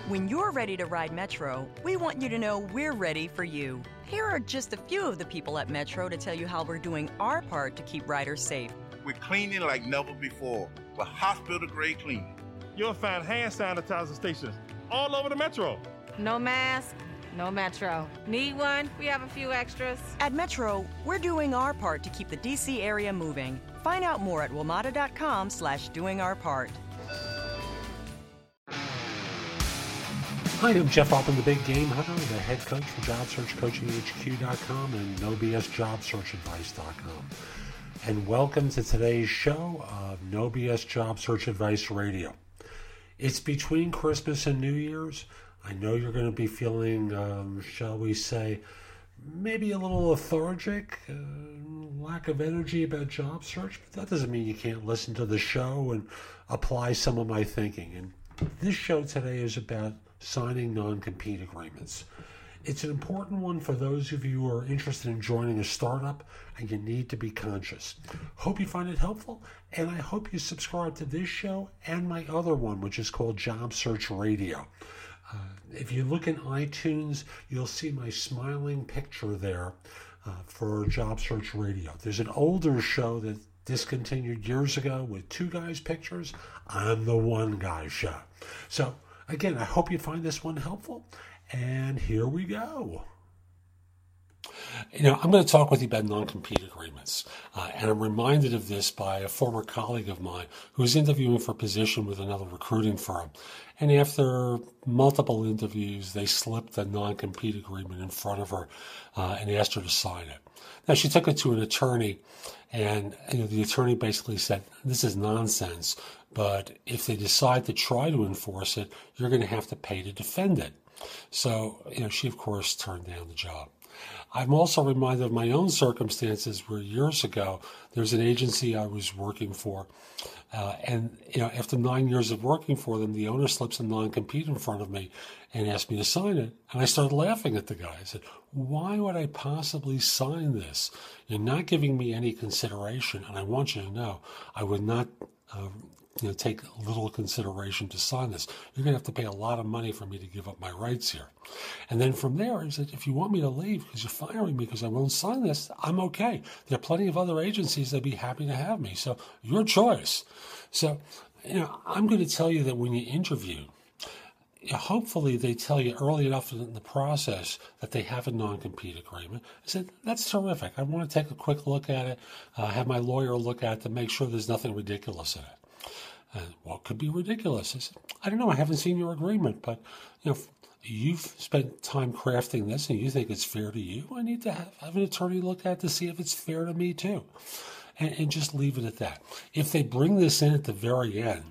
When you're ready to ride Metro, we want you to know we're ready for you. Here are just a few of the people at Metro to tell you how we're doing our part to keep riders safe. We're cleaning like never before with hospital-grade cleaning. You'll find hand sanitizer stations all over the Metro. No mask, no Metro. Need one? We have a few extras. At Metro, we're doing our part to keep the D.C. area moving. Find out more at WMATA.com/doingourpart. Hi, I'm Jeff Altman, the Big Game Hunter, the head coach for JobSearchCoachingHQ.com and NoBSJobSearchAdvice.com. And welcome to today's show of No BS Job Search Advice Radio. It's between Christmas and New Year's. I know you're going to be feeling, shall we say, maybe a little lethargic, lack of energy about job search, but that doesn't mean you can't listen to the show and apply some of my thinking. And this show today is about signing non-compete agreements. It's an important one for those of you who are interested in joining a startup and you need to be conscious. Hope you find it helpful, and I hope you subscribe to this show and my other one, which is called Job Search Radio. If you look in iTunes, you'll see my smiling picture there for Job Search Radio. There's an older show that discontinued years ago with two guys' pictures. I'm the one guy show. So again, I hope you find this one helpful, and here we go. I'm going to talk with you about non-compete agreements, and I'm reminded of this by a former colleague of mine who was interviewing for a position with another recruiting firm, and after multiple interviews, they slipped a non-compete agreement in front of her and asked her to sign it. Now, she took it to an attorney, and the attorney basically said, this is nonsense, but if they decide to try to enforce it, you're going to have to pay to defend it. So, she, of course, turned down the job. I'm also reminded of my own circumstances where years ago, there's an agency I was working for, and after 9 years of working for them, the owner slips a non-compete in front of me and asked me to sign it. And I started laughing at the guy. I said, why would I possibly sign this? You're not giving me any consideration, and I want you to know I would not take little consideration to sign this. You're going to have to pay a lot of money for me to give up my rights here. And then from there, he said, if you want me to leave because you're firing me because I won't sign this, I'm okay. There are plenty of other agencies that'd be happy to have me. So your choice. So, I'm going to tell you that when you interview, hopefully they tell you early enough in the process that they have a non-compete agreement. I said, that's terrific. I want to take a quick look at it, have my lawyer look at it to make sure there's nothing ridiculous in it. What could be ridiculous? I said, I don't know. I haven't seen your agreement, but you've spent time crafting this and you think it's fair to you. I need to have an attorney look at it to see if it's fair to me too. And just leave it at that. If they bring this in at the very end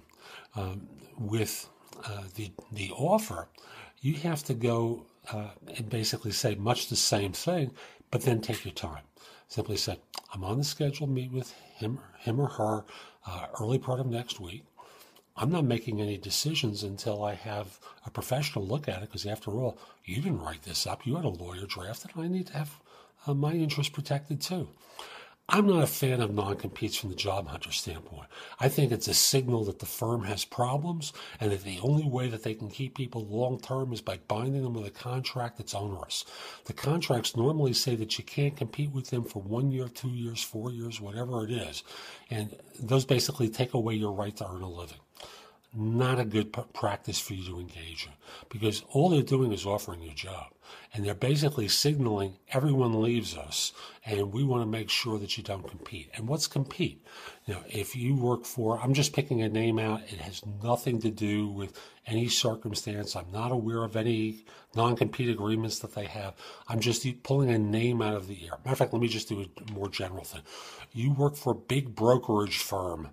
with the offer, you have to go and basically say much the same thing, but then take your time. Simply say, I'm on the schedule to meet with him or her early part of next week. I'm not making any decisions until I have a professional look at it, because after all, you didn't write this up. You had a lawyer draft it. I need to have my interests protected too. I'm not a fan of non-competes from the job hunter standpoint. I think it's a signal that the firm has problems and that the only way that they can keep people long-term is by binding them with a contract that's onerous. The contracts normally say that you can't compete with them for 1 year, 2 years, 4 years, whatever it is. And those basically take away your right to earn a living. Not a good practice for you to engage in, because all they're doing is offering you a job. And they're basically signaling everyone leaves us and we want to make sure that you don't compete. And what's compete? If you work for, I'm just picking a name out. It has nothing to do with any circumstance. I'm not aware of any non-compete agreements that they have. I'm just pulling a name out of the air. Matter of fact, let me just do a more general thing. You work for a big brokerage firm,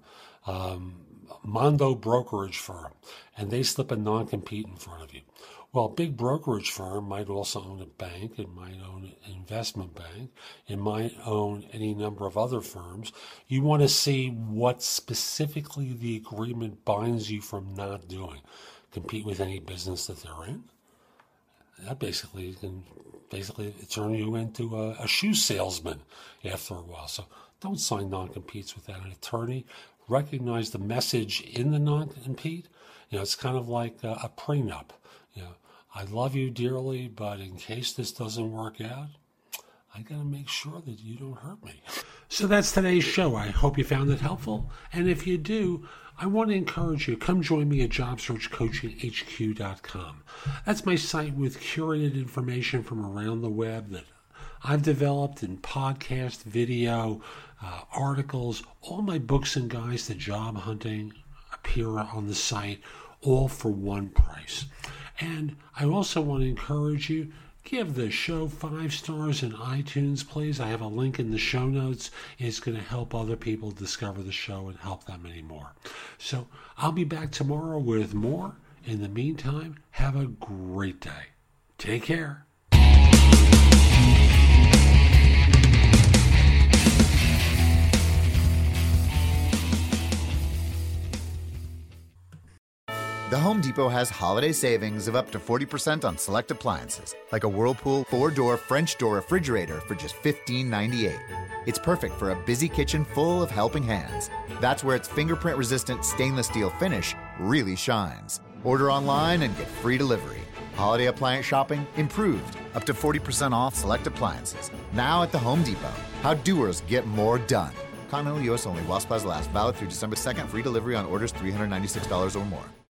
Mondo brokerage firm, and they slip a non-compete in front of you. Well, a big brokerage firm might also own a bank, it might own an investment bank, it might own any number of other firms. You want to see what specifically the agreement binds you from not doing. Compete with any business that they're in. That basically can turn you into a shoe salesman after a while. So don't sign non-competes without an attorney. Recognize the message in the non-compete. It's kind of like a prenup. I love you dearly, but in case this doesn't work out, I got to make sure that you don't hurt me. So that's today's show. I hope you found it helpful. And if you do, I want to encourage you, come join me at JobSearchCoachingHQ.com. That's my site with curated information from around the web that I've developed in podcast, video, articles. All my books and guides to job hunting appear on the site, all for one price. And I also want to encourage you, give the show 5 stars in iTunes, please. I have a link in the show notes. It's going to help other people discover the show and help them anymore. So I'll be back tomorrow with more. In the meantime, have a great day. Take care. The Home Depot has holiday savings of up to 40% on select appliances, like a Whirlpool 4-door French door refrigerator for just $15.98. It's perfect for a busy kitchen full of helping hands. That's where its fingerprint-resistant stainless steel finish really shines. Order online and get free delivery. Holiday appliance shopping improved, up to 40% off select appliances. Now at the Home Depot. How doers get more done. Continental U.S. only while supplies last. Valid through December 2nd. Free delivery on orders $396 or more.